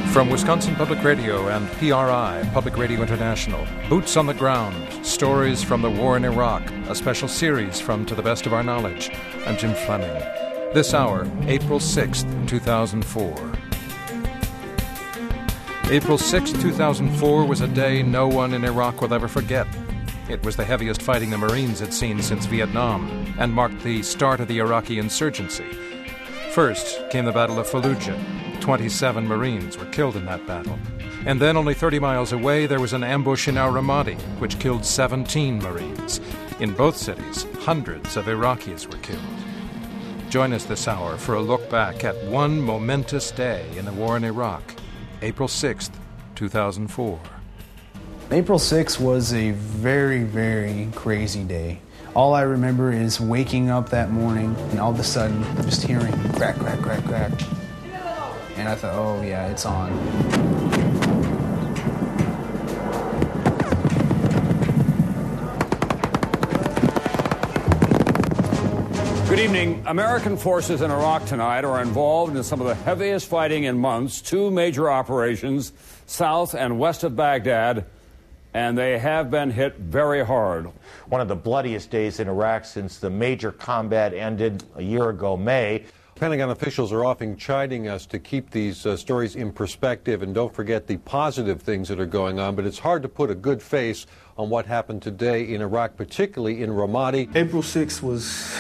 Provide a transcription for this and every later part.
From Wisconsin Public Radio and PRI, Public Radio International, Boots on the Ground, Stories from the War in Iraq, a special series from To the Best of Our Knowledge. I'm Jim Fleming. This hour, April 6th, 2004. April 6, 2004 was a day no one in Iraq will ever forget. It was the heaviest fighting the Marines had seen since Vietnam and marked the start of the Iraqi insurgency. First came the Battle of Fallujah. 27 Marines were killed in that battle. And then, only 30 miles away, there was an ambush in al-Ramadi, which killed 17 Marines. In both cities, hundreds of Iraqis were killed. Join us this hour for a look back at one momentous day in the war in Iraq, April 6th, 2004. April 6th was a very, very crazy day. All I remember is waking up that morning and all of a sudden just hearing crack, crack, crack, crack. And I thought, oh yeah, it's on. Good evening. American forces in Iraq tonight are involved in some of the heaviest fighting in months, two major operations, south and west of Baghdad, and they have been hit very hard. One of the bloodiest days in Iraq since the major combat ended a year ago, May. Pentagon officials are often chiding us to keep these stories in perspective and don't forget the positive things that are going on, but it's hard to put a good face on what happened today in Iraq, particularly in Ramadi. April 6th was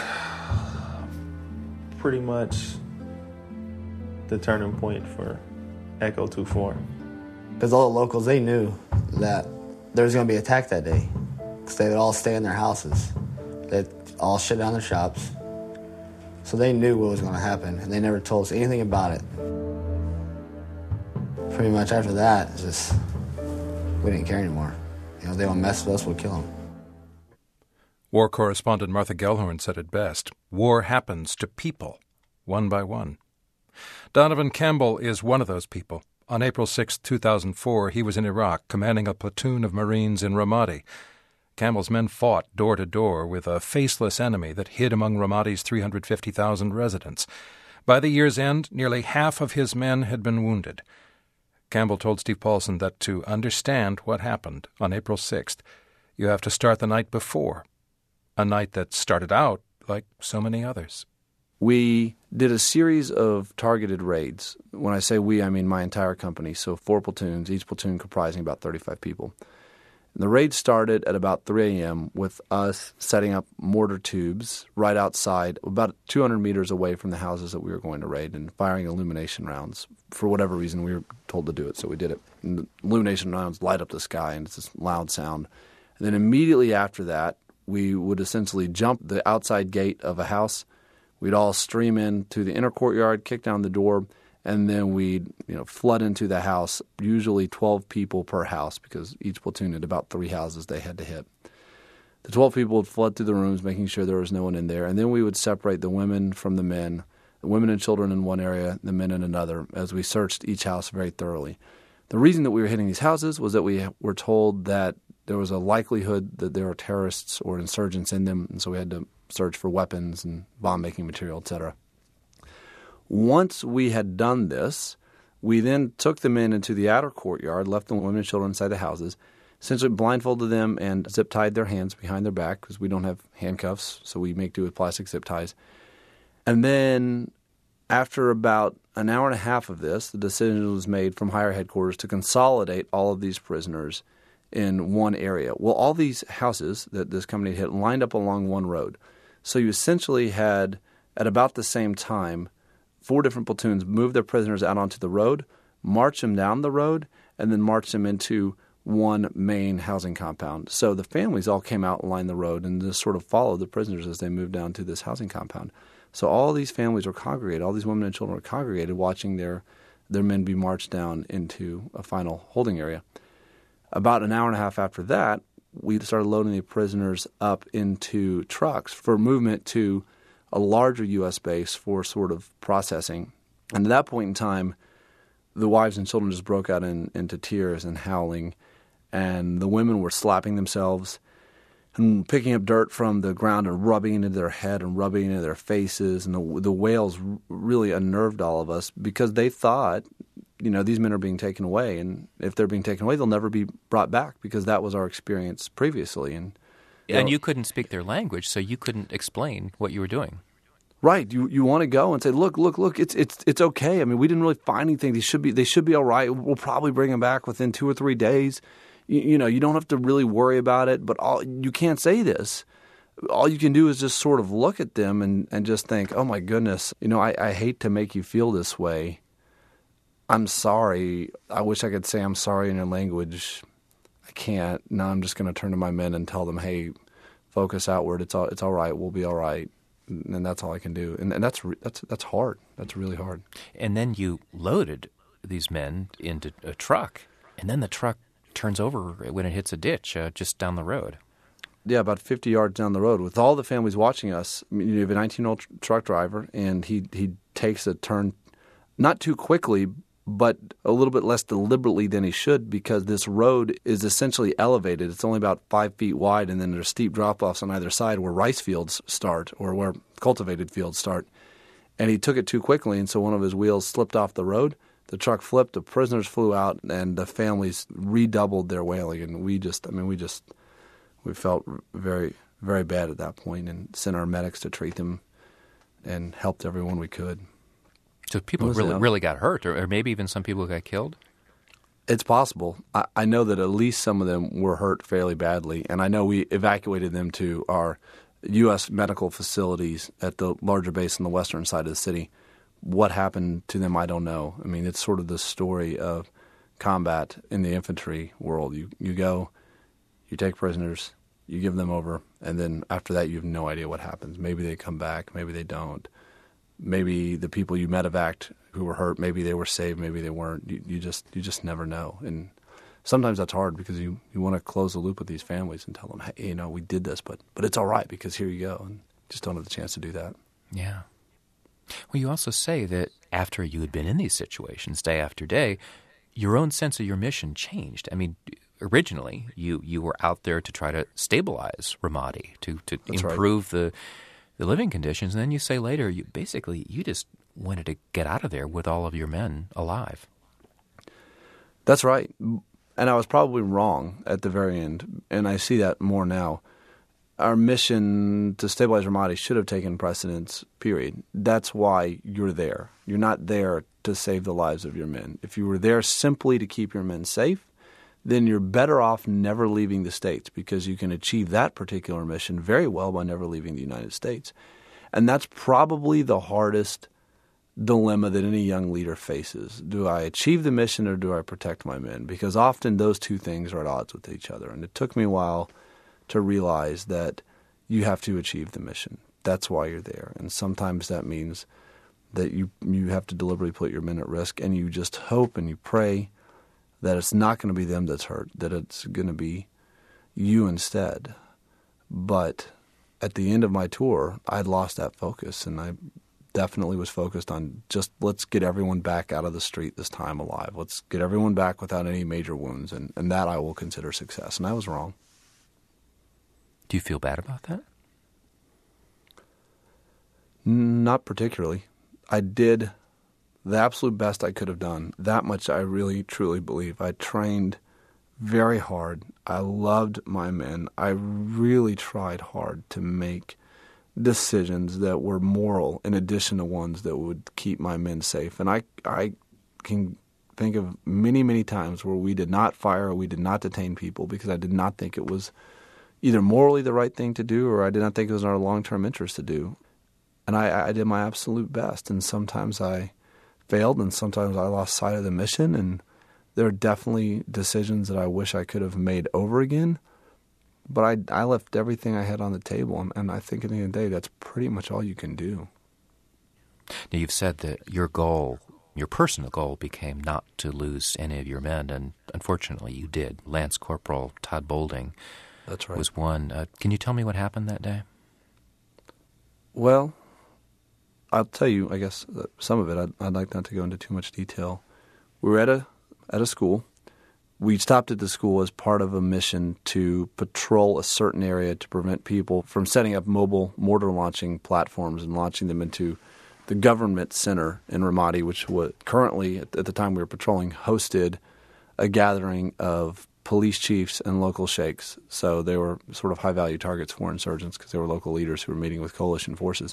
pretty much the turning point for Echo 2-4. Because all the locals, they knew that there was going to be an attack that day, because they would all stay in their houses. They'd all shut down their shops. So they knew what was going to happen, and they never told us anything about it. Pretty much after that, it's just, we didn't care anymore. You know, if they want to mess with us, we'll kill them. War correspondent Martha Gellhorn said it best. War happens to people, one by one. Donovan Campbell is one of those people. On April 6, 2004, he was in Iraq, commanding a platoon of Marines in Ramadi. Campbell's men fought door to door with a faceless enemy that hid among Ramadi's 350,000 residents. By the year's end, nearly half of his men had been wounded. Campbell told Steve Paulson that to understand what happened on April 6th, you have to start the night before, a night that started out like so many others. We did a series of targeted raids. When I say we, I mean my entire company, so 4 platoons, each platoon comprising about 35 people. And the raid started at about 3 a.m. with us setting up mortar tubes right outside, about 200 meters away from the houses that we were going to raid, and firing illumination rounds. For whatever reason, we were told to do it, so we did it. And the illumination rounds light up the sky, and it's this loud sound. And then immediately after that, we would essentially jump the outside gate of a house. We'd all stream in to the inner courtyard, kick down the door, and then we'd flood into the house, usually 12 people per house, because each platoon had about 3 houses they had to hit. The 12 people would flood through the rooms, making sure there was no one in there, and then we would separate the women from the men, the women and children in one area, the men in another, as we searched each house very thoroughly. The reason that we were hitting these houses was that we were told that there was a likelihood that there were terrorists or insurgents in them, and so we had to search for weapons and bomb-making material, etc. Once we had done this, we then took the men into the outer courtyard, left the women and children inside the houses, essentially blindfolded them and zip-tied their hands behind their back, because we don't have handcuffs, so we make do with plastic zip ties. And then after about an hour and a half of this, the decision was made from higher headquarters to consolidate all of these prisoners in one area. Well, all these houses that this company had hit lined up along one road. So you essentially had, at about the same time, 4 different platoons move their prisoners out onto the road, march them down the road, and then march them into one main housing compound. So the families all came out and lined the road and just sort of followed the prisoners as they moved down to this housing compound. So all these families were congregated, all these women and children were congregated watching their men be marched down into a final holding area. About an hour and a half after that, we started loading the prisoners up into trucks for movement to a larger U.S. base for sort of processing. And at that point in time, the wives and children just broke out into tears and howling, and the women were slapping themselves and picking up dirt from the ground and rubbing it into their head and rubbing it into their faces. And the wails really unnerved all of us, because they thought these men are being taken away, and if they're being taken away, they'll never be brought back because that was our experience previously. And you couldn't speak their language, so you couldn't explain what you were doing. Right. You want to go and say, look, it's okay. I mean, we didn't really find anything. They should be all right. We'll probably bring them back within 2 or 3 days. You don't have to really worry about it, but you can't say this. All you can do is just sort of look at them and just think, oh, my goodness, I hate to make you feel this way. I'm sorry. I wish I could say I'm sorry in your language. I can't. Now I'm just going to turn to my men and tell them, hey, focus outward. It's all right. We'll be all right. And that's all I can do. And that's hard. That's really hard. And then you loaded these men into a truck, and then the truck turns over when it hits a ditch just down the road. Yeah, about 50 yards down the road. With all the families watching us, you have a 19-year-old truck driver, and he takes a turn not too quickly, but a little bit less deliberately than he should because this road is essentially elevated. It's only about 5 feet wide, and then there's steep drop-offs on either side where rice fields start or where cultivated fields start. And he took it too quickly, and so one of his wheels slipped off the road. The truck flipped, the prisoners flew out, and the families redoubled their wailing. And we felt very, very bad at that point and sent our medics to treat them and helped everyone we could. So people really got hurt, or maybe even some people got killed? It's possible. I know that at least some of them were hurt fairly badly, and I know we evacuated them to our U.S. medical facilities at the larger base on the western side of the city. What happened to them, I don't know. I mean, it's sort of the story of combat in the infantry world. You go, you take prisoners, you give them over, and then after that you have no idea what happens. Maybe they come back, maybe they don't. Maybe the people you medevaced who were hurt, maybe they were saved, maybe they weren't. You just never know. And sometimes that's hard because you want to close the loop with these families and tell them, hey, we did this, but it's all right because here you go. And just don't have the chance to do that. Yeah. Well, you also say that after you had been in these situations day after day, your own sense of your mission changed. I mean, originally you were out there to try to stabilize Ramadi, to improve the living conditions, and then you say later you just wanted to get out of there with all of your men alive. That's right. And I was probably wrong at the very end, and I see that more now. Our mission to stabilize Ramadi should have taken precedence, period. That's why you're there. You're not there to save the lives of your men. If you were there simply to keep your men safe, then you're better off never leaving the States because you can achieve that particular mission very well by never leaving the United States. And that's probably the hardest dilemma that any young leader faces. Do I achieve the mission or do I protect my men? Because often those two things are at odds with each other. And it took me a while to realize that you have to achieve the mission. That's why you're there. And sometimes that means that you have to deliberately put your men at risk, and you just hope and you pray that it's not going to be them that's hurt, that it's going to be you instead. But at the end of my tour, I'd lost that focus, and I definitely was focused on just let's get everyone back out of the street this time alive. Let's get everyone back without any major wounds, and that I will consider success. And I was wrong. Do you feel bad about that? Not particularly. I did the absolute best I could have done. That much I really, truly believe. I trained very hard. I loved my men. I really tried hard to make decisions that were moral in addition to ones that would keep my men safe. And I can think of many, many times where we did not fire or we did not detain people because I did not think it was either morally the right thing to do or I did not think it was in our long-term interest to do. And I did my absolute best, and sometimes I failed, and sometimes I lost sight of the mission, and there are definitely decisions that I wish I could have made over again, but I left everything I had on the table, and I think at the end of the day, that's pretty much all you can do. Now, you've said that your goal, your personal goal, became not to lose any of your men, and unfortunately you did. Lance Corporal Todd Bolding That's right. was one. Can you tell me what happened that day? Well, I'll tell you, I guess, some of it. I'd like not to go into too much detail. We were at a school. We stopped at the school as part of a mission to patrol a certain area to prevent people from setting up mobile mortar launching platforms and launching them into the government center in Ramadi, which was currently, at the time we were patrolling, hosted a gathering of police chiefs and local sheikhs. So they were sort of high-value targets for insurgents because they were local leaders who were meeting with coalition forces.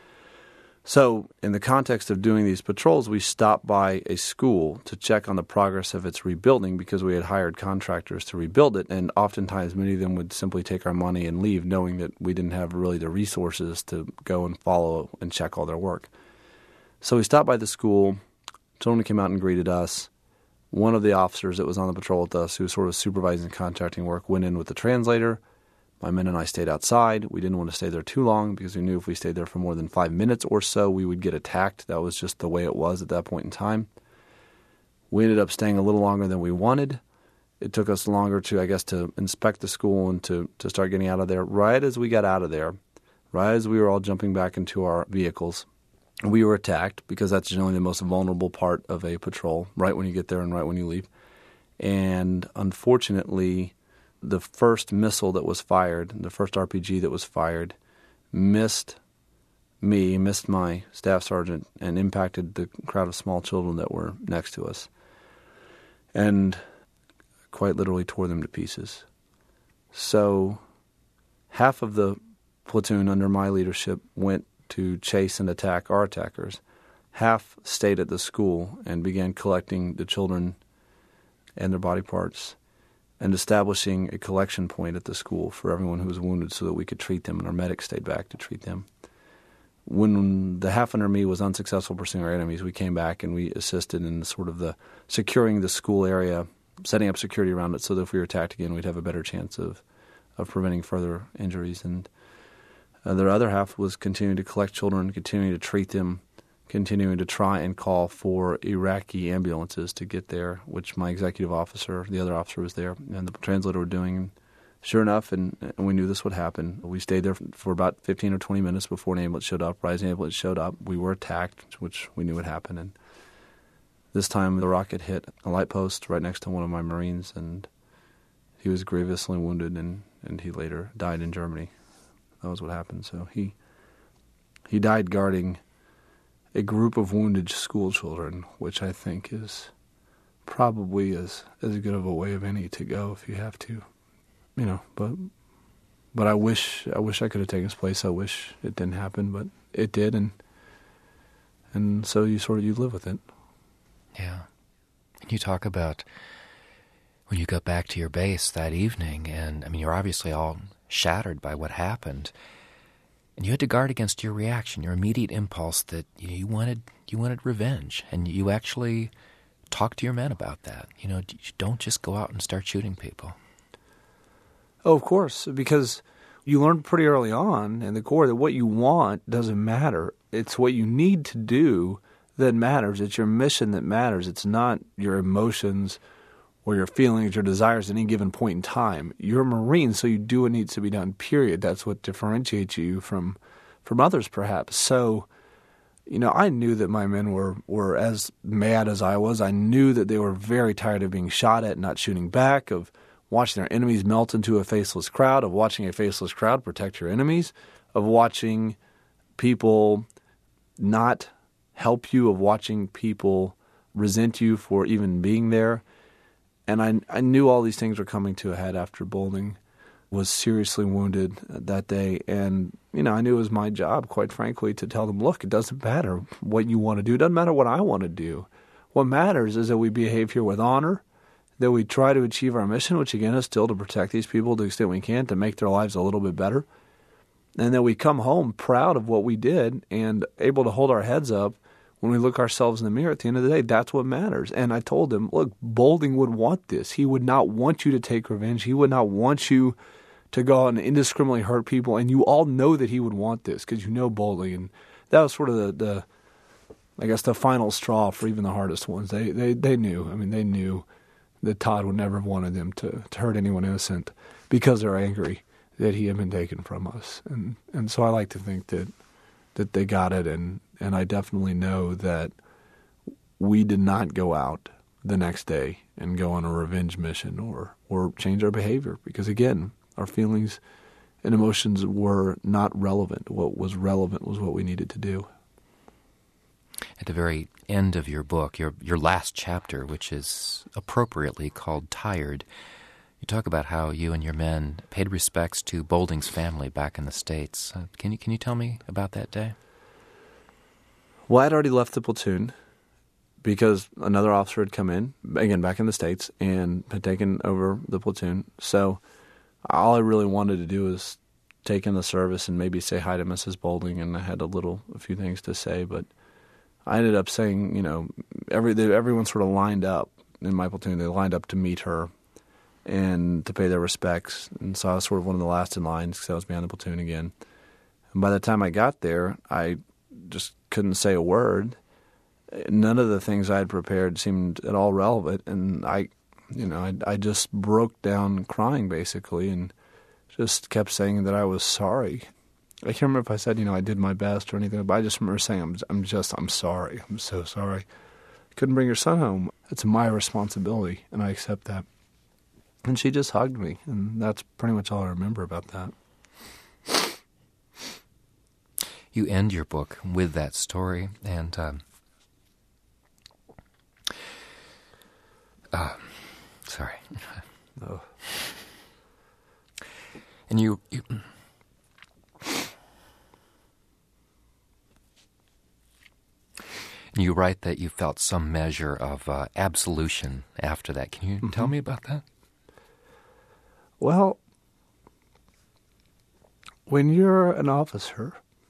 So in the context of doing these patrols, we stopped by a school to check on the progress of its rebuilding because we had hired contractors to rebuild it, and oftentimes many of them would simply take our money and leave knowing that we didn't have really the resources to go and follow and check all their work. So we stopped by the school. Children came out and greeted us. One of the officers that was on the patrol with us, who was sort of supervising contracting work, went in with the translator. My men and I stayed outside. We didn't want to stay there too long because we knew if we stayed there for more than 5 minutes or so, we would get attacked. That was just the way it was at that point in time. We ended up staying a little longer than we wanted. It took us longer to inspect the school and to start getting out of there. Right as we got out of there, right as we were all jumping back into our vehicles, we were attacked because that's generally the most vulnerable part of a patrol, right when you get there and right when you leave. And unfortunately, the first missile that was fired, the first RPG that was fired, missed my staff sergeant, and impacted the crowd of small children that were next to us, and quite literally tore them to pieces. So half of the platoon under my leadership went to chase and attack our attackers. Half stayed at the school and began collecting the children and their body parts and establishing a collection point at the school for everyone who was wounded so that we could treat them, and our medics stayed back to treat them. When the half under me was unsuccessful pursuing our enemies, we came back and we assisted in sort of the securing the school area, setting up security around it so that if we were attacked again, we'd have a better chance of preventing further injuries. And the other half was continuing to collect children, continuing to treat them, continuing to try and call for Iraqi ambulances to get there, which my executive officer, the other officer, was there, and the translator were doing. And sure enough, and we knew this would happen. We stayed there for about 15 or 20 minutes before an ambulance showed up. Right as the ambulance showed up, we were attacked, which we knew would happen. And this time the rocket hit a light post right next to one of my Marines, and he was grievously wounded, and he later died in Germany. That was what happened. So he died guarding a group of wounded school children, which I think is probably as good of a way of any to go if you have to, But I wish I could have taken his place. I wish it didn't happen, but it did, and so you live with it. Yeah, and you talk about when you got back to your base that evening, and I mean you're obviously all shattered by what happened. And you had to guard against your reaction, your immediate impulse that you wanted revenge, and you actually talked to your men about that. You don't just go out and start shooting people. Oh, of course, because you learned pretty early on in the Corps that what you want doesn't matter. It's what you need to do that matters. It's your mission that matters. It's not your emotions or your feelings, your desires at any given point in time. You're a Marine, so you do what needs to be done, period. That's what differentiates you from others, perhaps. So, I knew that my men were as mad as I was. I knew that they were very tired of being shot at and not shooting back, of watching their enemies melt into a faceless crowd, of watching a faceless crowd protect your enemies, of watching people not help you, of watching people resent you for even being there. And I knew all these things were coming to a head after Bolding was seriously wounded that day. And, I knew it was my job, quite frankly, to tell them, look, it doesn't matter what you want to do. It doesn't matter what I want to do. What matters is that we behave here with honor, that we try to achieve our mission, which, again, is still to protect these people to the extent we can, to make their lives a little bit better. And that we come home proud of what we did and able to hold our heads up when we look ourselves in the mirror. At the end of the day, that's what matters. And I told him, look, Bolding would want this. He would not want you to take revenge. He would not want you to go out and indiscriminately hurt people. And you all know that he would want this because you know Bolding. And that was sort of the final straw for even the hardest ones. They knew. I mean, they knew that Todd would never have wanted them to hurt anyone innocent because they're angry that he had been taken from us. And so I like to think that they got it, and I definitely know that we did not go out the next day and go on a revenge mission or change our behavior because, again, our feelings and emotions were not relevant. What was relevant was what we needed to do. At the very end of your book, your last chapter, which is appropriately called Tired, you talk about how you and your men paid respects to Bolding's family back in the States. Can you tell me about that day? Well, I'd already left the platoon because another officer had come in, again, back in the States, and had taken over the platoon. So all I really wanted to do was take in the service and maybe say hi to Mrs. Bolding, and I had a few things to say, but I ended up saying, everyone sort of lined up in my platoon. They lined up to meet her and to pay their respects, and so I was sort of one of the last in line because I was behind the platoon again. And by the time I got there, I just couldn't say a word. None of the things I had prepared seemed at all relevant, and I just broke down crying basically, and just kept saying that I was sorry. I can't remember if I said, I did my best or anything, but I just remember saying, I'm sorry. I'm so sorry. I couldn't bring your son home. It's my responsibility, and I accept that. And she just hugged me, and that's pretty much all I remember about that. You end your book with that story, and sorry. Oh. And you write that you felt some measure of absolution after that. Can you tell me about that? Well, when you're an officer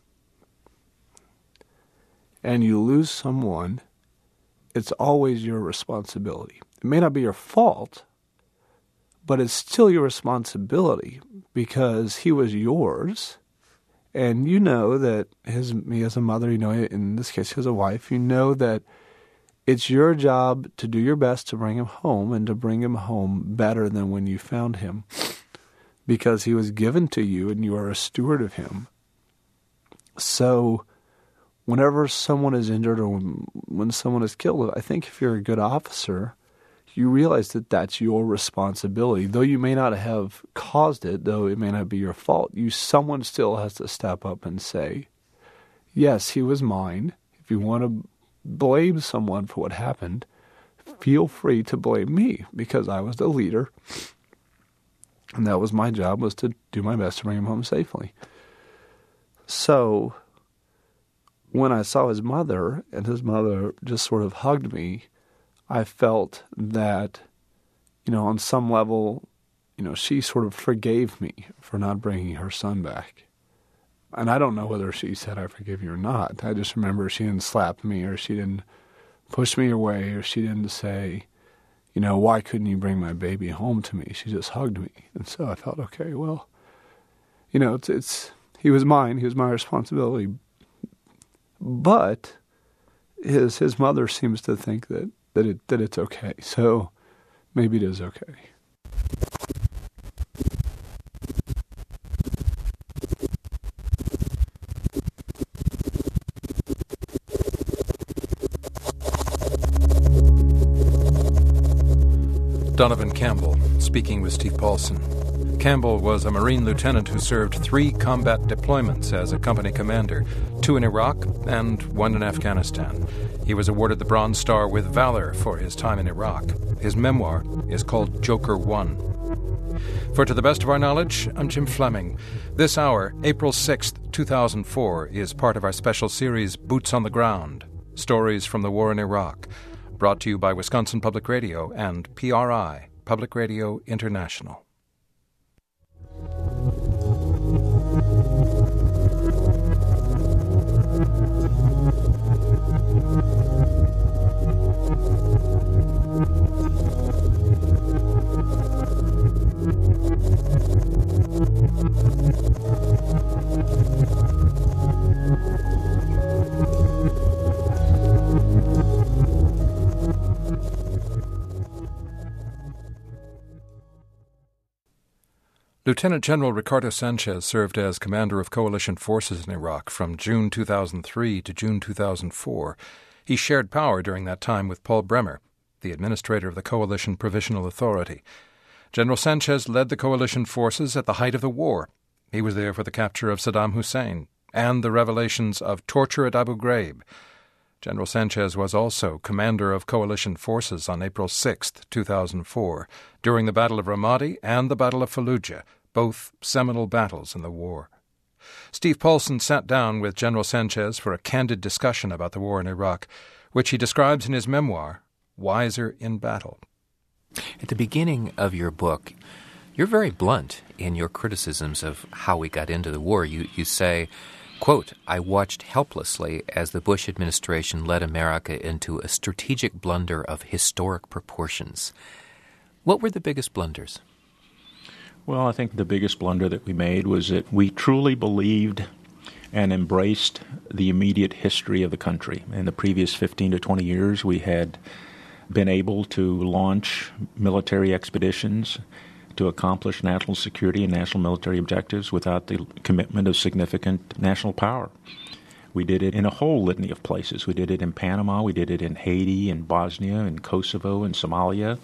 and you lose someone, it's always your responsibility. It may not be your fault, but it's still your responsibility because he was yours. And you know that he has a mother, in this case he has a wife. You know that it's your job to do your best to bring him home and to bring him home better than when you found him because he was given to you and you are a steward of him. So whenever someone is injured or when someone is killed, I think if you're a good officer, you realize that that's your responsibility. Though you may not have caused it, though it may not be your fault, someone still has to step up and say, yes, he was mine. If you want to blame someone for what happened, feel free to blame me because I was the leader. And that was my job, was to do my best to bring him home safely. So when I saw his mother, and his mother just sort of hugged me, I felt that, on some level, she sort of forgave me for not bringing her son back. And I don't know whether she said, I forgive you or not. I just remember she didn't slap me or she didn't push me away or she didn't say, why couldn't you bring my baby home to me? She just hugged me. And so I felt, okay, well, he was mine. He was my responsibility. But his mother seems to think that it's okay. So maybe it is okay. Donovan Campbell, speaking with Steve Paulson. Campbell was a Marine lieutenant who served 3 combat deployments as a company commander, 2 in Iraq and 1 in Afghanistan. He was awarded the Bronze Star with Valor for his time in Iraq. His memoir is called Joker 1. For To the Best of Our Knowledge, I'm Jim Fleming. This hour, April 6th, 2004, is part of our special series Boots on the Ground, Stories from the War in Iraq, brought to you by Wisconsin Public Radio and PRI, Public Radio International. Lieutenant General Ricardo Sanchez served as commander of coalition forces in Iraq from June 2003 to June 2004. He shared power during that time with Paul Bremer, the administrator of the Coalition Provisional Authority. General Sanchez led the coalition forces at the height of the war. He was there for the capture of Saddam Hussein and the revelations of torture at Abu Ghraib. General Sanchez was also commander of coalition forces on April 6, 2004, during the Battle of Ramadi and the Battle of Fallujah, both seminal battles in the war. Steve Paulson sat down with General Sanchez for a candid discussion about the war in Iraq, which he describes in his memoir, Wiser in Battle. At the beginning of your book, you're very blunt in your criticisms of how we got into the war. You say, quote, "I watched helplessly as the Bush administration led America into a strategic blunder of historic proportions." What were the biggest blunders? Well, I think the biggest blunder that we made was that we truly believed and embraced the immediate history of the country. In the previous 15 to 20 years, we had been able to launch military expeditions to accomplish national security and national military objectives without the commitment of significant national power. We did it in a whole litany of places. We did it in Panama, we did it in Haiti, in Bosnia, in Kosovo, in Somalia.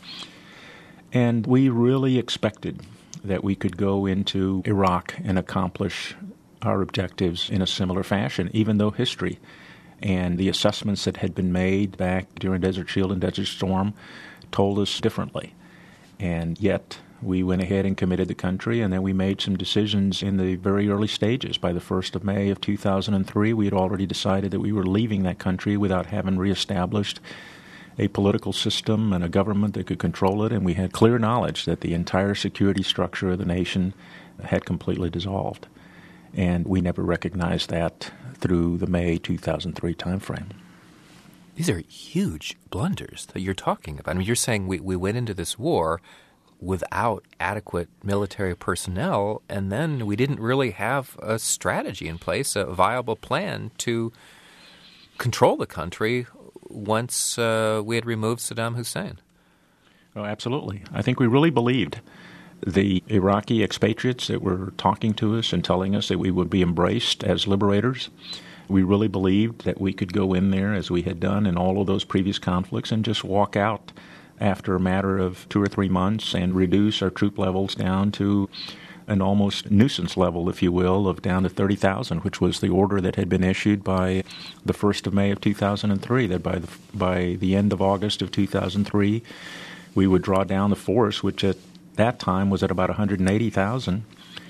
And we really expected that we could go into Iraq and accomplish our objectives in a similar fashion, even though history and the assessments that had been made back during Desert Shield and Desert Storm told us differently. And yet we went ahead and committed the country, and then we made some decisions in the very early stages. By the 1st of May of 2003, we had already decided that we were leaving that country without having reestablished a political system and a government that could control it, and we had clear knowledge that the entire security structure of the nation had completely dissolved. And we never recognized that through the May 2003 timeframe. These are huge blunders that you're talking about. I mean, you're saying we went into this war without adequate military personnel, and then we didn't really have a strategy in place, a viable plan to control the country once we had removed Saddam Hussein. Oh, absolutely. I think we really believed the Iraqi expatriates that were talking to us and telling us that we would be embraced as liberators. We really believed that we could go in there, as we had done in all of those previous conflicts, and just walk out after a matter of 2 or 3 months and reduce our troop levels down to an almost nuisance level, if you will, of down to 30,000, which was the order that had been issued by the 1st of May of 2003, that by the end of August of 2003, we would draw down the force, which at that time was at about 180,000,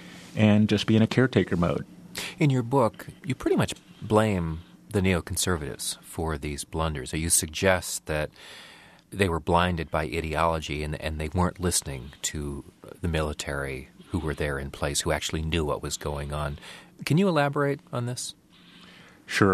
and just be in a caretaker mode. In your book, you pretty much blame the neoconservatives for these blunders. You suggest that they were blinded by ideology and they weren't listening to the military who were there in place, who actually knew what was going on. Can you elaborate on this? Sure.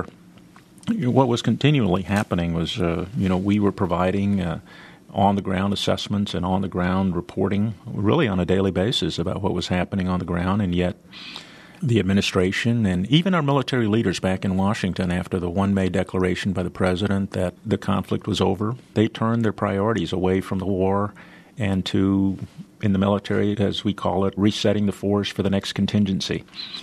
What was continually happening was, we were providing on-the-ground assessments and on-the-ground reporting really on a daily basis about what was happening on the ground, and yet the administration and even our military leaders back in Washington after the 1 May declaration by the president that the conflict was over, they turned their priorities away from the war and to, in the military, as we call it, resetting the force for the next contingency.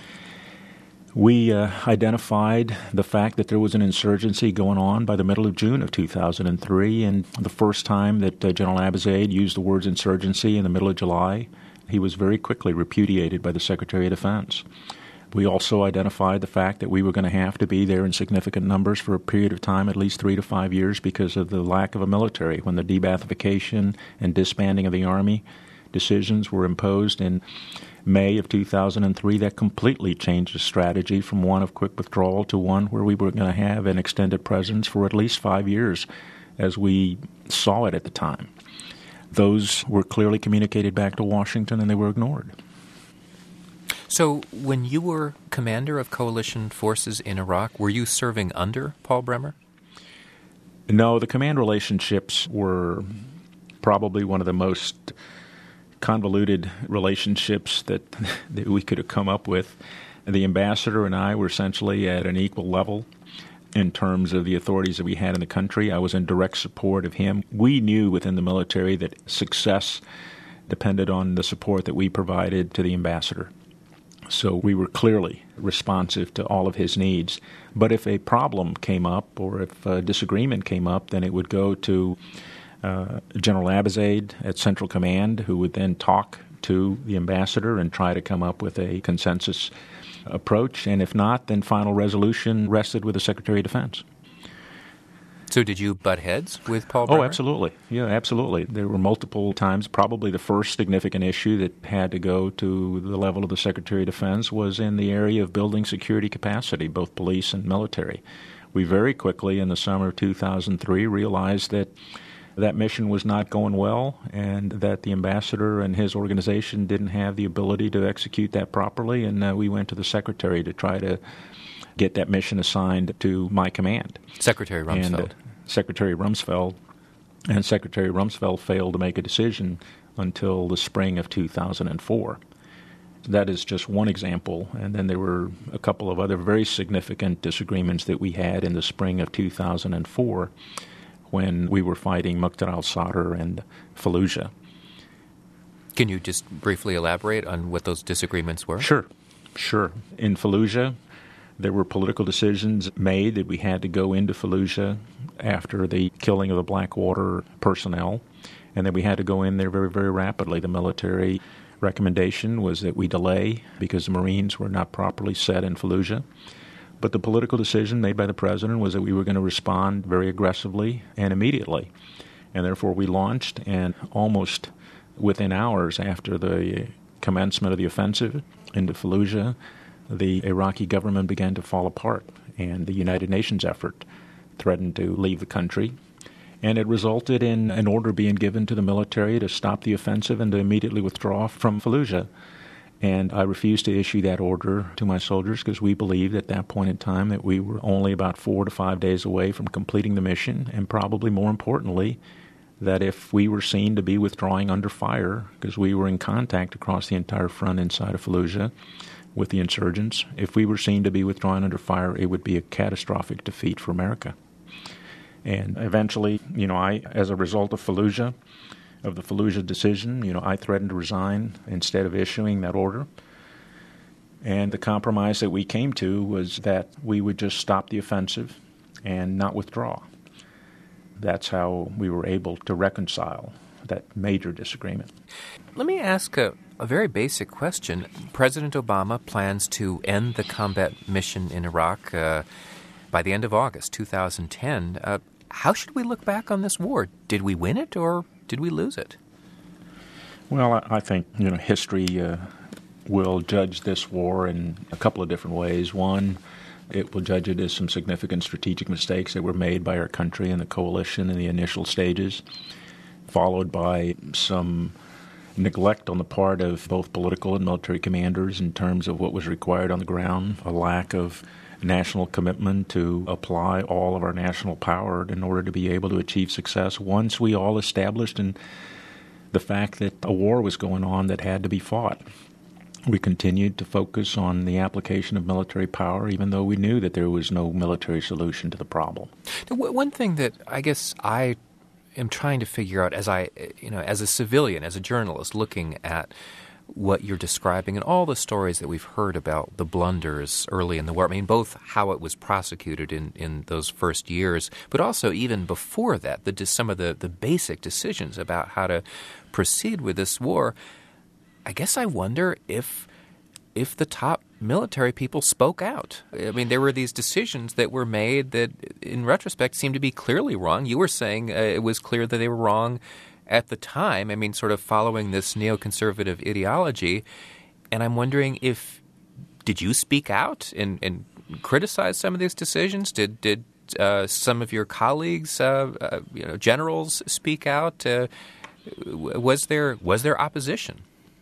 We identified the fact that there was an insurgency going on by the middle of June of 2003, and the first time that General Abizaid used the words insurgency in the middle of July, he was very quickly repudiated by the Secretary of Defense. We also identified the fact that we were going to have to be there in significant numbers for a period of time, at least 3 to 5 years, because of the lack of a military. When the debathification and disbanding of the Army decisions were imposed in May of 2003, that completely changed the strategy from one of quick withdrawal to one where we were going to have an extended presence for at least 5 years, as we saw it at the time. Those were clearly communicated back to Washington, and they were ignored. So when you were commander of coalition forces in Iraq, were you serving under Paul Bremer? No, the command relationships were probably one of the most convoluted relationships that we could have come up with. The ambassador and I were essentially at an equal level in terms of the authorities that we had in the country. I was in direct support of him. We knew within the military that success depended on the support that we provided to the ambassador. So we were clearly responsive to all of his needs. But if a problem came up or if a disagreement came up, then it would go to General Abizaid at Central Command, who would then talk to the ambassador and try to come up with a consensus approach. And if not, then final resolution rested with the Secretary of Defense. So did you butt heads with Paul Bremer? Oh, absolutely. Yeah, absolutely. There were multiple times. Probably the first significant issue that had to go to the level of the Secretary of Defense was in the area of building security capacity, both police and military. We very quickly, in the summer of 2003, realized that that mission was not going well and that the ambassador and his organization didn't have the ability to execute that properly, and we went to the Secretary to try to get that mission assigned to my command. Secretary Rumsfeld. And, Secretary Rumsfeld failed to make a decision until the spring of 2004. That is just one example, and then there were a couple of other very significant disagreements that we had in the spring of 2004 when we were fighting Muqtada al-Sadr and Fallujah. Can you just briefly elaborate on what those disagreements were? Sure. In Fallujah, there were political decisions made that we had to go into Fallujah after the killing of the Blackwater personnel, and that we had to go in there very, very rapidly. The military recommendation was that we delay because the Marines were not properly set in Fallujah. But the political decision made by the President was that we were going to respond very aggressively and immediately. And therefore we launched, and almost within hours after the commencement of the offensive into Fallujah, the Iraqi government began to fall apart, and the United Nations effort threatened to leave the country. And it resulted in an order being given to the military to stop the offensive and to immediately withdraw from Fallujah. And I refused to issue that order to my soldiers because we believed at that point in time that we were only about 4 to 5 days away from completing the mission, and probably more importantly, that if we were seen to be withdrawing under fire, because we were in contact across the entire front inside of Fallujah with the insurgents, if we were seen to be withdrawing under fire, it would be a catastrophic defeat for America. And eventually, I, as a result of the Fallujah decision, I threatened to resign instead of issuing that order. And the compromise that we came to was that we would just stop the offensive and not withdraw. That's how we were able to reconcile that major disagreement. Let me ask a very basic question. President Obama plans to end the combat mission in Iraq by the end of August 2010. How should we look back on this war? Did we win it or did we lose it? Well, I think history will judge this war in a couple of different ways. One, it will judge it as some significant strategic mistakes that were made by our country and the coalition in the initial stages, followed by some neglect on the part of both political and military commanders in terms of what was required on the ground, a lack of national commitment to apply all of our national power in order to be able to achieve success once we all established in the fact that a war was going on that had to be fought. We continued to focus on the application of military power, even though we knew that there was no military solution to the problem. One thing that I guess I am trying to figure out as as a civilian, as a journalist, looking at what you're describing and all the stories that we've heard about the blunders early in the war. I mean, both how it was prosecuted in those first years, but also even before that, some of the basic decisions about how to proceed with this war. I guess I wonder if the top military people spoke out. I mean, there were these decisions that were made that, in retrospect, seemed to be clearly wrong. You were saying it was clear that they were wrong at the time, I mean, sort of following this neoconservative ideology. And I'm wondering did you speak out and criticize some of these decisions? Did some of your colleagues, generals, speak out? Was there opposition?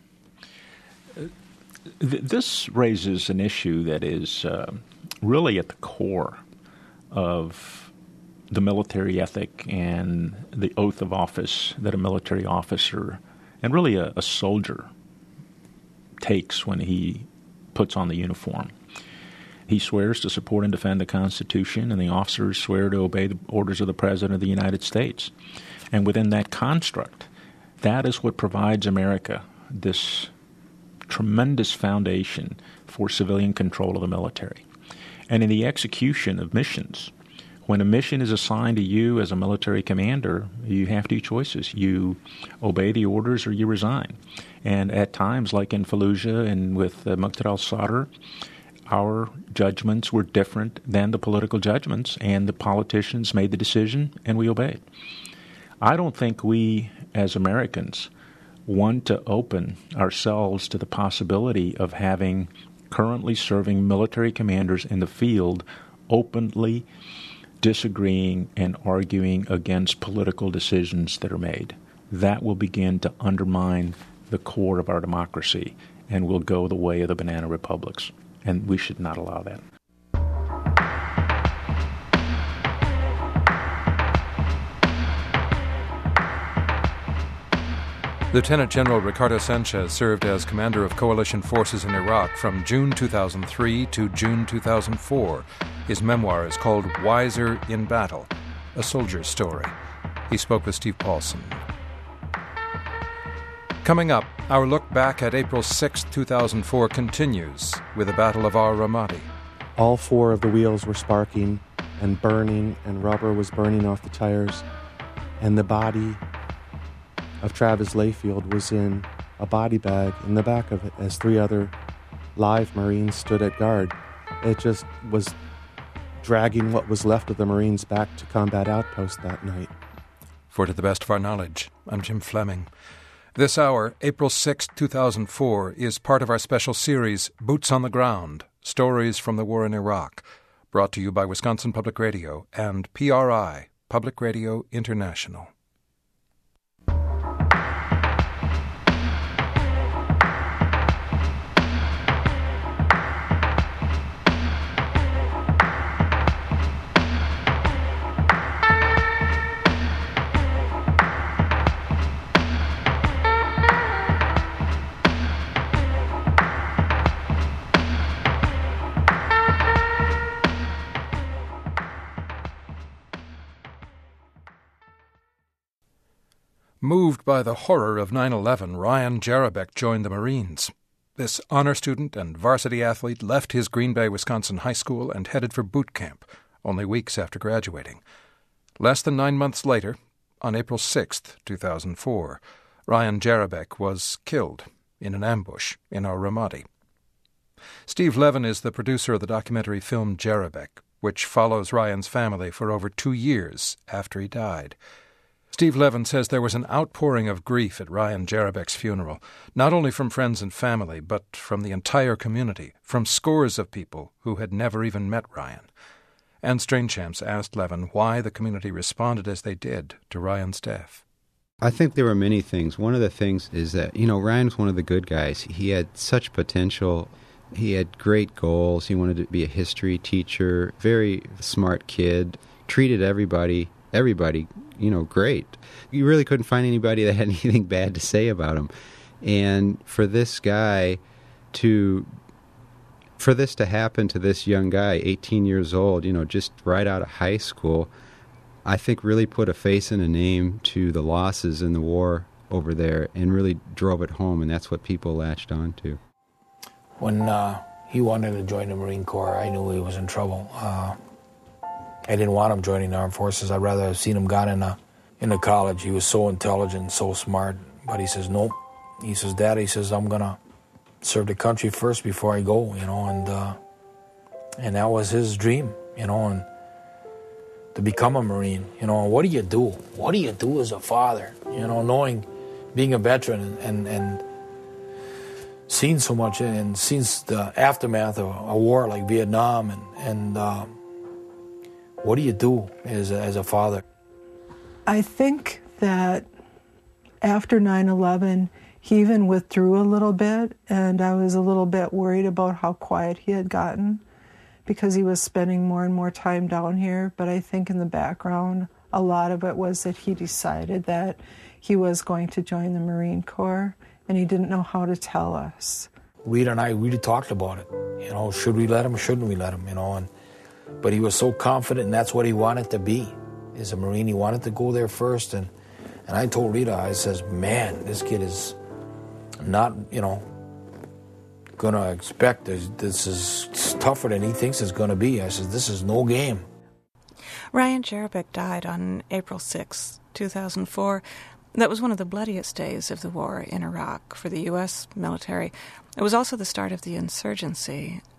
This raises an issue that is really at the core of the military ethic and the oath of office that a military officer and really a soldier takes when he puts on the uniform. He swears to support and defend the Constitution, and the officers swear to obey the orders of the President of the United States. And within that construct, that is what provides America this tremendous foundation for civilian control of the military. And in the execution of missions, when a mission is assigned to you as a military commander, you have two choices. You obey the orders or you resign. And at times, like in Fallujah and with Muqtada al-Sadr, our judgments were different than the political judgments, and the politicians made the decision, and we obeyed. I don't think we, as Americans, want to open ourselves to the possibility of having currently serving military commanders in the field openly disagreeing and arguing against political decisions that are made. That will begin to undermine the core of our democracy and will go the way of the banana republics. And we should not allow that. Lieutenant General Ricardo Sanchez served as commander of coalition forces in Iraq from June 2003 to June 2004. His memoir is called Wiser in Battle, a soldier's story. He spoke with Steve Paulson. Coming up, our look back at April 6, 2004 continues with the Battle of Al-Ramadi. All four of the wheels were sparking and burning, and rubber was burning off the tires, and the body of Travis Layfield was in a body bag in the back of it as three other live Marines stood at guard. It just was dragging what was left of the Marines back to combat outpost that night. For to the best of our knowledge, I'm Jim Fleming. This hour, April 6, 2004, is part of our special series, Boots on the Ground, Stories from the War in Iraq, brought to you by Wisconsin Public Radio and PRI, Public Radio International. Moved by the horror of 9/11, Ryan Jarabek joined the Marines. This honor student and varsity athlete left his Green Bay, Wisconsin high school and headed for boot camp, only weeks after graduating. Less than 9 months later, on April 6, 2004, Ryan Jarabek was killed in an ambush in Al-Ramadi. Steve Levin is the producer of the documentary film Jarabek, which follows Ryan's family for over 2 years after he died. Steve Levin says there was an outpouring of grief at Ryan Jarabek's funeral, not only from friends and family, but from the entire community, from scores of people who had never even met Ryan. Anne Strainchamps asked Levin why the community responded as they did to Ryan's death. I think there were many things. One of the things is that, Ryan was one of the good guys. He had such potential. He had great goals. He wanted to be a history teacher, very smart kid, treated everybody, great. You really couldn't find anybody that had anything bad to say about him. And for this guy for this to happen to this young guy, 18 years old, just right out of high school, I think really put a face and a name to the losses in the war over there and really drove it home, and that's what people latched on to. When he wanted to join the Marine Corps, I knew he was in trouble. I didn't want him joining the armed forces. I'd rather have seen him gone into college. He was so intelligent, so smart. But he says, nope. He says, Dad, I'm going to serve the country first before I go, and that was his dream, and to become a Marine. What do you do? What do you do as a father, knowing, being a veteran and seen so much and seen the aftermath of a war like Vietnam and what do you do as a father? I think that after 9/11, he even withdrew a little bit, and I was a little bit worried about how quiet he had gotten because he was spending more and more time down here. But I think in the background, a lot of it was that he decided that he was going to join the Marine Corps, and he didn't know how to tell us. Reed and I really talked about it. Should we let him, shouldn't we let him, But he was so confident, and that's what he wanted to be. As a Marine, he wanted to go there first. And I told Rita, I says, man, this kid is not, going to expect this is tougher than he thinks it's going to be. I said, this is no game. Ryan Jarabek died on April 6, 2004. That was one of the bloodiest days of the war in Iraq for the U.S. military. It was also the start of the insurgency.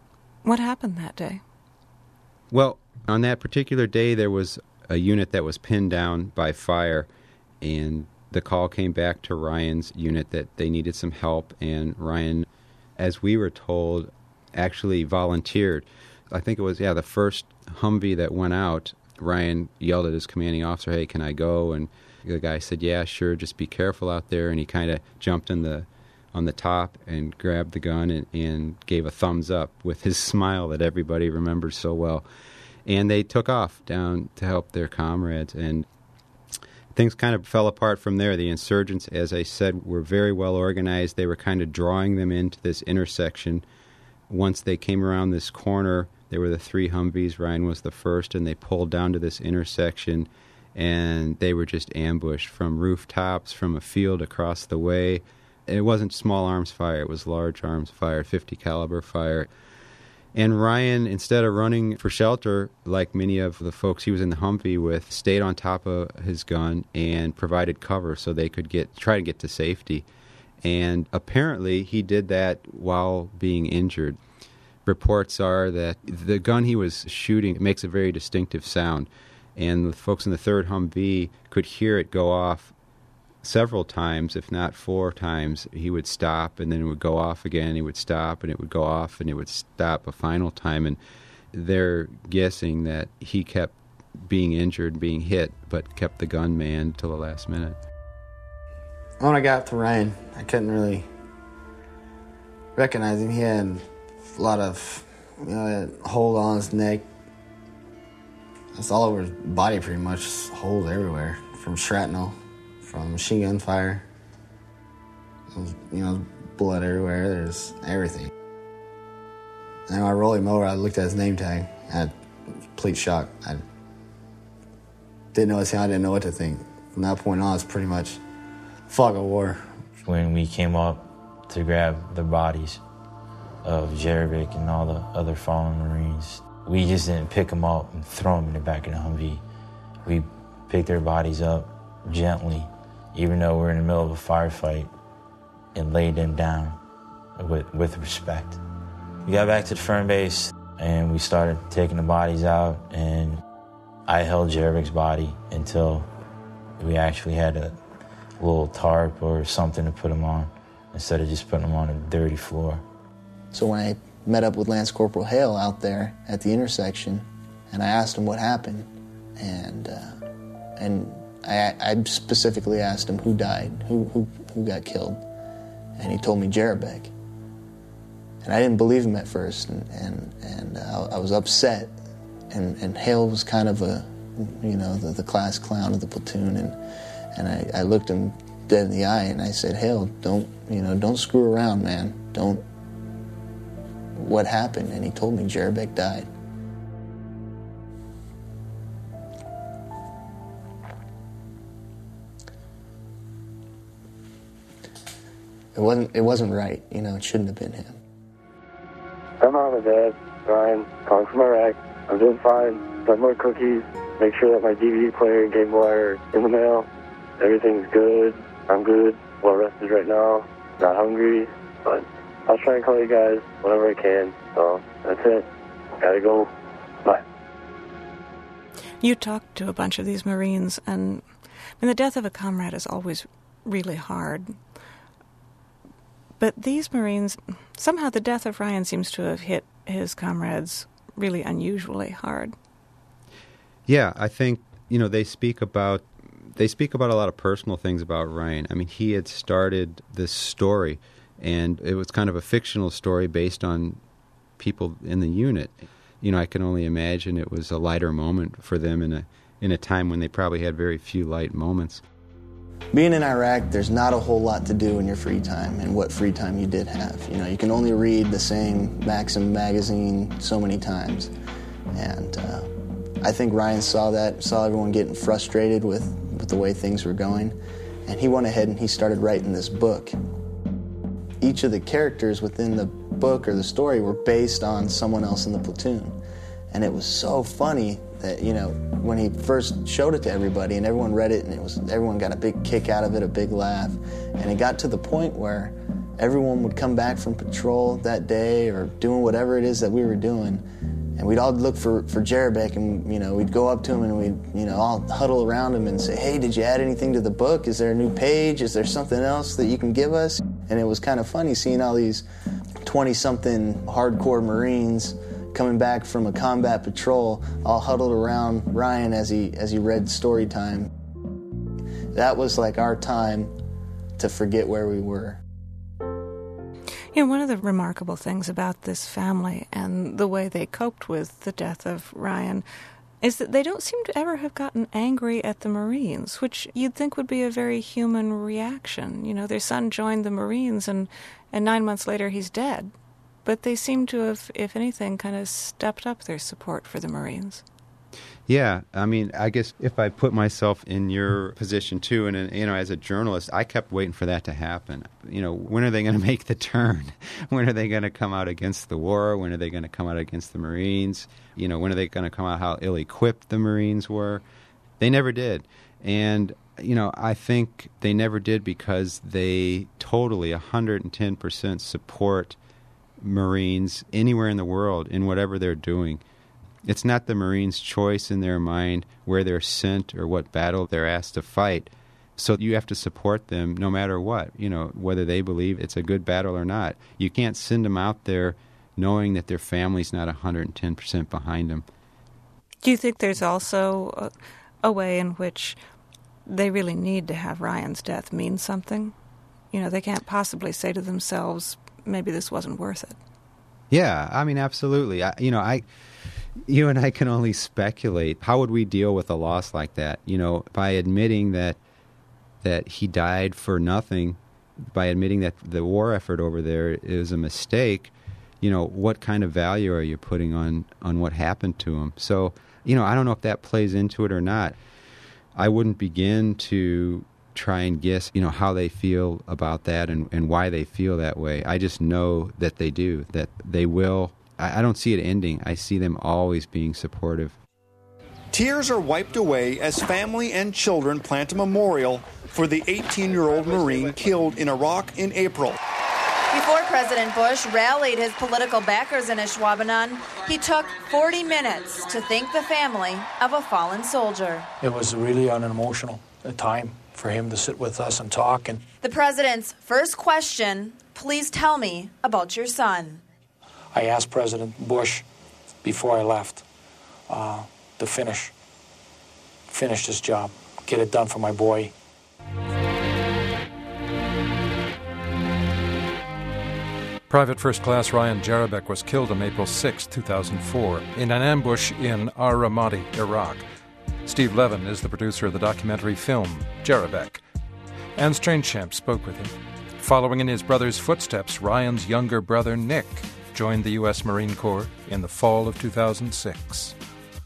What happened that day? Well, on that particular day, there was a unit that was pinned down by fire, and the call came back to Ryan's unit that they needed some help, and Ryan, as we were told, actually volunteered. I think it was, the first Humvee that went out, Ryan yelled at his commanding officer, "Hey, can I go?" And the guy said, "Yeah, sure, just be careful out there." And he kind of jumped on the top and grabbed the gun and gave a thumbs up with his smile that everybody remembers so well. And they took off down to help their comrades, and things kind of fell apart from there. The insurgents, as I said, were very well organized. They were kind of drawing them into this intersection. Once they came around this corner, there were the 3 Humvees. Ryan was the first, and they pulled down to this intersection, and they were just ambushed from rooftops, from a field across the way. It wasn't small arms fire. It was large arms fire, 50 caliber fire. And Ryan, instead of running for shelter, like many of the folks he was in the Humvee with, stayed on top of his gun and provided cover so they could try to get to safety. And apparently he did that while being injured. Reports are that the gun he was shooting makes a very distinctive sound, and the folks in the 3rd Humvee could hear it go off several times, if not 4 times. He would stop, and then it would go off again. He would stop, and it would go off, and it would stop a final time. And they're guessing that he kept being injured, being hit, but kept the gun manned till the last minute. When I got up to Ryan, I couldn't really recognize him. He had a lot of, that hold on his neck. It's all over his body pretty much, holes everywhere, from shrapnel, from machine gun fire. There's, blood everywhere. There's everything. And when I rolled him over, I looked at his name tag. I had complete shock. I didn't know his name. I didn't know what to think. From that point on, it's pretty much fog of war. When we came up to grab the bodies of Jerebic and all the other fallen Marines, we just didn't pick them up and throw them in the back of the Humvee. We picked their bodies up gently, even though we're in the middle of a firefight, and laid them down with respect. We got back to the firm base, and we started taking the bodies out, and I held Jerebic's body until we actually had a little tarp or something to put him on, instead of just putting him on a dirty floor. So when I met up with Lance Corporal Hale out there at the intersection, and I asked him what happened, and I specifically asked him who died, who got killed, and he told me Jerebic. And I didn't believe him at first, and I was upset, and Hale was kind of the class clown of the platoon, and I looked him dead in the eye, and I said, Hale, don't screw around, man, don't. What happened? And he told me Jerebic died. It wasn't right, it shouldn't have been him. I'm mom and dad, Ryan, calling from Iraq. I'm doing fine. Got more cookies. Make sure that my DVD player and Game Boy are in the mail. Everything's good. I'm good. Well rested right now. Not hungry, but I'll try and call you guys whenever I can. So that's it. Gotta go. Bye. You talked to a bunch of these Marines, and the death of a comrade is always really hard. But these Marines, somehow the death of Ryan seems to have hit his comrades really unusually hard. Yeah, I think, they speak about a lot of personal things about Ryan. I mean, he had started this story, and it was kind of a fictional story based on people in the unit. I can only imagine it was a lighter moment for them in a time when they probably had very few light moments. Being in Iraq, there's not a whole lot to do in your free time, and what free time you did have. You can only read the same Maxim magazine so many times. And I think Ryan saw everyone getting frustrated with the way things were going, and he went ahead and he started writing this book. Each of the characters within the book or the story were based on someone else in the platoon. And it was so funny that, when he first showed it to everybody and everyone read it, and everyone got a big kick out of it, a big laugh. And it got to the point where everyone would come back from patrol that day or doing whatever it is that we were doing, and we'd all look for Jarabek, and we'd go up to him and we'd all huddle around him and say, "Hey, did you add anything to the book? Is there a new page? Is there something else that you can give us?" And it was kind of funny seeing all these 20-something hardcore Marines coming back from a combat patrol, all huddled around Ryan as he read story time. That was like our time to forget where we were. One of the remarkable things about this family and the way they coped with the death of Ryan is that they don't seem to ever have gotten angry at the Marines, which you'd think would be a very human reaction. Their son joined the Marines, and 9 months later he's dead. But they seem to have, if anything, kind of stepped up their support for the Marines. Yeah, I mean, I guess if I put myself in your position too, and as a journalist, I kept waiting for that to happen. When are they going to make the turn? When are they going to come out against the war? When are they going to come out against the Marines? When are they going to come out how ill-equipped the Marines were? They never did. And, I think they never did because they totally 110% support Marines anywhere in the world in whatever they're doing. It's not the Marines' choice in their mind where they're sent or what battle they're asked to fight. So you have to support them no matter what, whether they believe it's a good battle or not. You can't send them out there knowing that their family's not 110% behind them. Do you think there's also a way in which they really need to have Ryan's death mean something? They can't possibly say to themselves, maybe this wasn't worth it. Yeah, I mean, absolutely. You and I can only speculate. How would we deal with a loss like that? By admitting that he died for nothing, by admitting that the war effort over there is a mistake, what kind of value are you putting on what happened to him? So, I don't know if that plays into it or not. I wouldn't begin to try and guess, how they feel about that and why they feel that way. I just know that they do, that they will. I don't see it ending. I see them always being supportive. Tears are wiped away as family and children plant a memorial for the 18-year-old Marine killed in Iraq in April. Before President Bush rallied his political backers in Ashwaubenon, he took 40 minutes to thank the family of a fallen soldier. It was really an emotional time for him to sit with us and talk. And the president's first question, "Please tell me about your son." I asked President Bush before I left to finish this job, get it done for my boy. Private First Class Ryan Jarabek was killed on April 6, 2004, in an ambush in Ar-Ramadi, Iraq. Steve Levin is the producer of the documentary film, Jarabek. Anne Strainchamp spoke with him. Following in his brother's footsteps, Ryan's younger brother, Nick, joined the U.S. Marine Corps in the fall of 2006.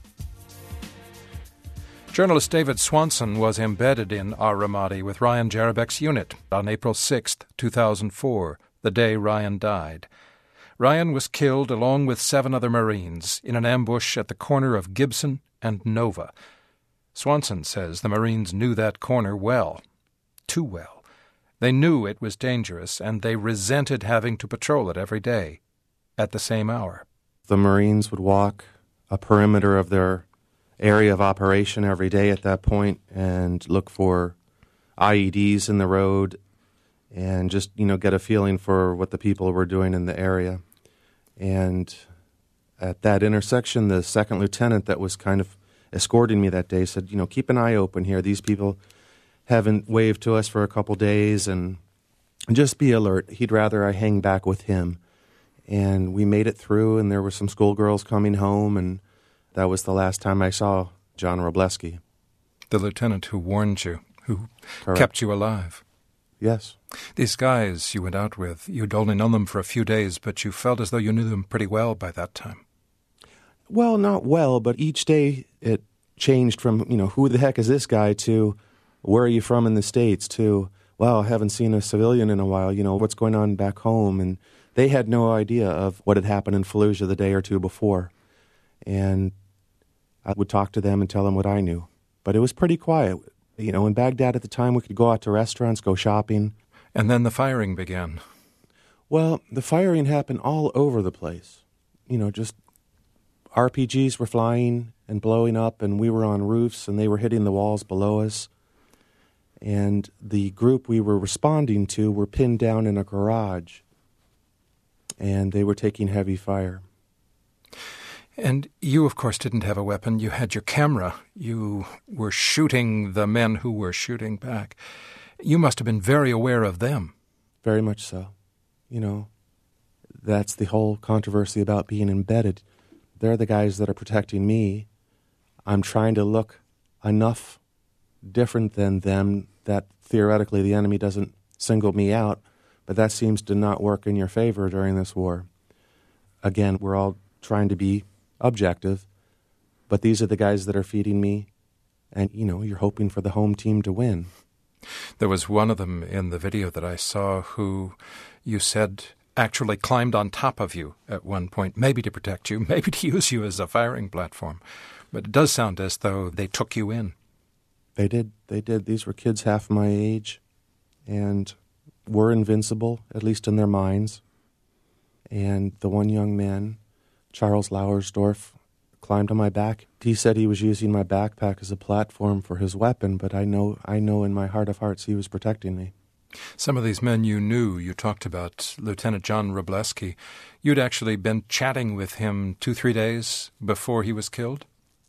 Journalist David Swanson was embedded in Ar-Ramadi with Ryan Jarabek's unit on April 6, 2004, the day Ryan died. Ryan was killed along with 7 other Marines in an ambush at the corner of Gibson and Nova. Swanson says the Marines knew that corner well, too well. They knew it was dangerous, and they resented having to patrol it every day at the same hour. The Marines would walk a perimeter of their area of operation every day at that point and look for IEDs in the road and just, get a feeling for what the people were doing in the area. And at that intersection, the second lieutenant that was kind of escorting me that day said, keep an eye open here. These people haven't waved to us for a couple days, and just be alert. He'd rather I hang back with him. And we made it through, and there were some schoolgirls coming home, and that was the last time I saw John Robleski. The lieutenant who warned you, who Correct. Kept you alive. Yes. These guys you went out with, you'd only known them for a few days, but you felt as though you knew them pretty well by that time. Well, not well, but each day it changed from, who the heck is this guy, to where are you from in the States, to, well, I haven't seen a civilian in a while, what's going on back home. And they had no idea of what had happened in Fallujah the day or two before. And I would talk to them and tell them what I knew. But it was pretty quiet. In Baghdad at the time, we could go out to restaurants, go shopping. And then the firing began. Well, the firing happened all over the place. Just RPGs were flying and blowing up, and we were on roofs, and they were hitting the walls below us. And the group we were responding to were pinned down in a garage, and they were taking heavy fire. And you, of course, didn't have a weapon. You had your camera. You were shooting the men who were shooting back. You must have been very aware of them. Very much so. That's the whole controversy about being embedded. They're the guys that are protecting me. I'm trying to look enough different than them that theoretically the enemy doesn't single me out, but that seems to not work in your favor during this war. Again, we're all trying to be objective, but these are the guys that are feeding me, and, you're hoping for the home team to win. There was one of them in the video that I saw who you said actually climbed on top of you at one point, maybe to protect you, maybe to use you as a firing platform. But it does sound as though they took you in. They did. These were kids half my age, and were invincible, at least in their minds. And the one young man, Charles Lauersdorf, climbed on my back. He said he was using my backpack as a platform for his weapon, but I know in my heart of hearts he was protecting me. Some of these men you knew, you talked about Lieutenant John Wroblewski. You'd actually been chatting with him 2-3 days before he was killed?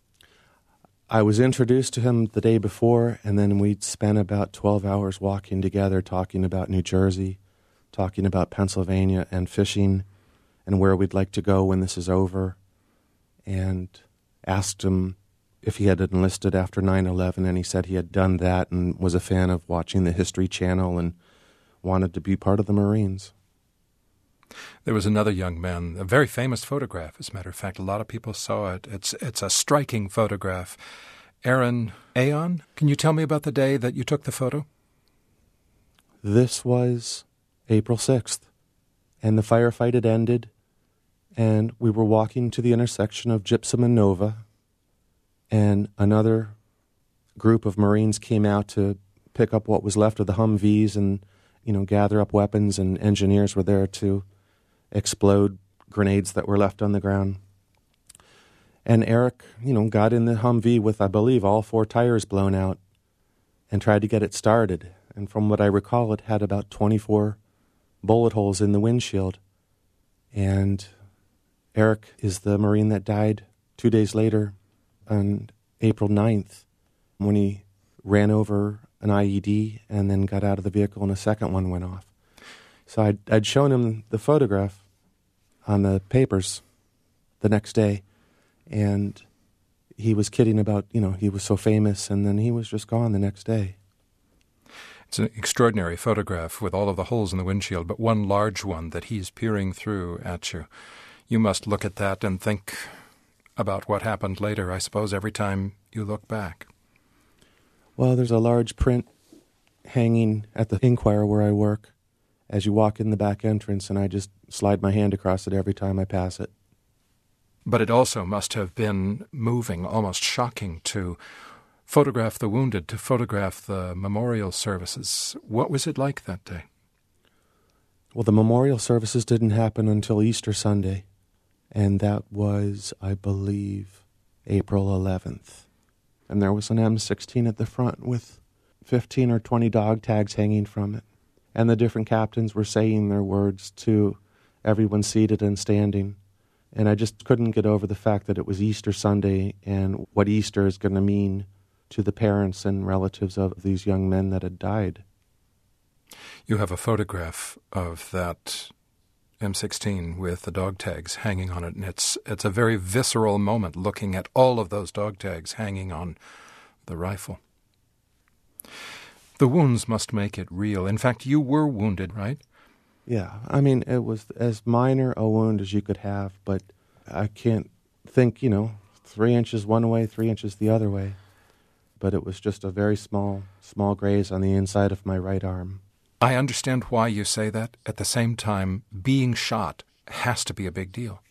I was introduced to him the day before, and then we'd spent about 12 hours walking together, talking about New Jersey, talking about Pennsylvania and fishing, and where we'd like to go when this is over, and asked him if he had enlisted after 9/11, and he said he had done that and was a fan of watching the History Channel and wanted to be part of the Marines. There was another young man, a very famous photograph, as a matter of fact. A lot of people saw it. It's a striking photograph. Aaron Aon, can you tell me about the day that you took the photo? This was April 6th, and the firefight had ended, and we were walking to the intersection of Gypsum and Nova, and another group of Marines came out to pick up what was left of the Humvees and, gather up weapons, and engineers were there to explode grenades that were left on the ground. And Eric, got in the Humvee with, I believe, all 4 tires blown out and tried to get it started. And from what I recall, it had about 24 bullet holes in the windshield. And Eric is the Marine that died 2 days later on April 9th when he ran over an IED and then got out of the vehicle and a second one went off. So I'd shown him the photograph on the papers the next day, and he was kidding about, he was so famous, and then he was just gone the next day. It's an extraordinary photograph with all of the holes in the windshield, but one large one that he's peering through at you. You must look at that and think about what happened later, I suppose, every time you look back. Well, there's a large print hanging at the Inquirer where I work as you walk in the back entrance, and I just slide my hand across it every time I pass it. But it also must have been moving, almost shocking, to photograph the wounded, to photograph the memorial services. What was it like that day? Well, the memorial services didn't happen until Easter Sunday, and that was, I believe, April 11th. And there was an M16 at the front with 15 or 20 dog tags hanging from it. And the different captains were saying their words to everyone seated and standing. And I just couldn't get over the fact that it was Easter Sunday and what Easter is going to mean to the parents and relatives of these young men that had died. You have a photograph of that M16 with the dog tags hanging on it, and it's a very visceral moment looking at all of those dog tags hanging on the rifle. The wounds must make it real. In fact, you were wounded, right? Yeah, I mean, it was as minor a wound as you could have, but I can't think, 3 inches one way, 3 inches the other way. But it was just a very small graze on the inside of my right arm. I understand why you say that. At the same time, being shot has to be a big deal.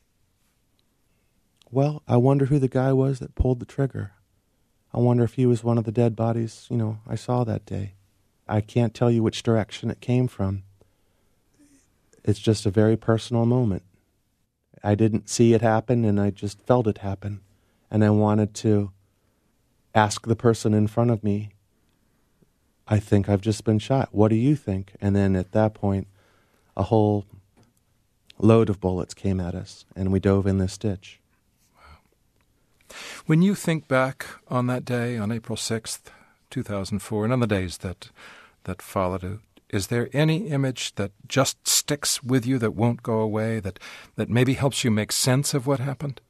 Well, I wonder who the guy was that pulled the trigger. I wonder if he was one of the dead bodies, I saw that day. I can't tell you which direction it came from. It's just a very personal moment. I didn't see it happen, and I just felt it happen. And I wanted to ask the person in front of me, I think I've just been shot. What do you think? And then at that point, a whole load of bullets came at us, and we dove in this ditch. Wow. When you think back on that day, on April 6th, 2004, and on the days that followed it, is there any image that just sticks with you, that won't go away, that maybe helps you make sense of what happened?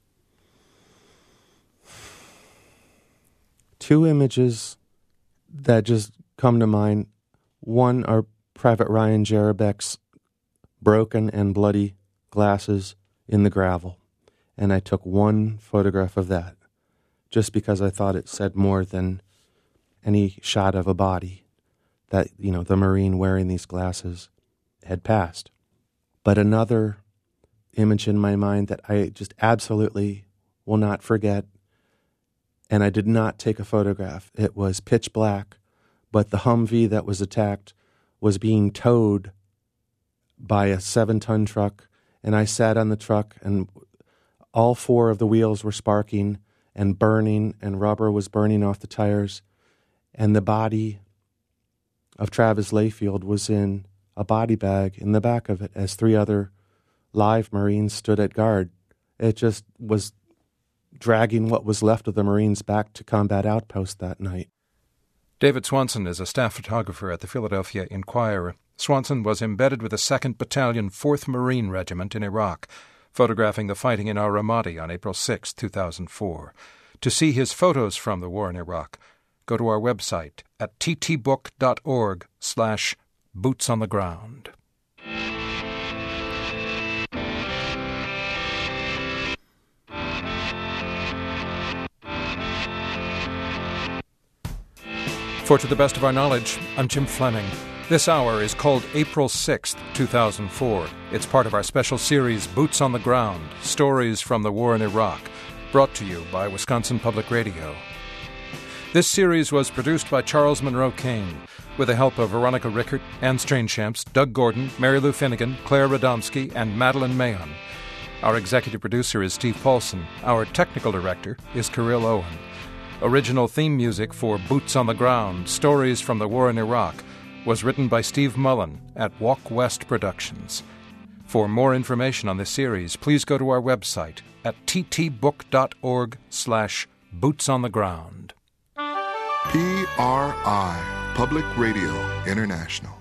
Two images that just come to mind. One are Private Ryan Jerebek's broken and bloody glasses in the gravel. And I took one photograph of that just because I thought it said more than any shot of a body, that, you know, the Marine wearing these glasses had passed. But another image in my mind that I just absolutely will not forget, and I did not take a photograph. It was pitch black, but the Humvee that was attacked was being towed by a 7-ton truck, and I sat on the truck, and all 4 of the wheels were sparking and burning, and rubber was burning off the tires, and the body of Travis Layfield was in a body bag in the back of it as 3 other live Marines stood at guard. It just was dragging what was left of the Marines back to combat outpost that night. David Swanson is a staff photographer at the Philadelphia Inquirer. Swanson was embedded with the 2nd Battalion, 4th Marine Regiment in Iraq, photographing the fighting in Al-Ramadi on April 6, 2004. To see his photos from the war in Iraq, go to our website at ttbook.org/bootsontheground. For To the Best of Our Knowledge, I'm Jim Fleming. This hour is called April 6th, 2004. It's part of our special series, Boots on the Ground, Stories from the War in Iraq, brought to you by Wisconsin Public Radio. This series was produced by Charles Monroe Kane, with the help of Veronica Rickert, Ann Strainchamps, Doug Gordon, Mary Lou Finnegan, Claire Radomski, and Madeline Mahon. Our executive producer is Steve Paulson. Our technical director is Kirill Owen. Original theme music for Boots on the Ground, Stories from the War in Iraq, was written by Steve Mullen at Walk West Productions. For more information on this series, please go to our website at ttbook.org/bootsontheground. PRI, Public Radio International.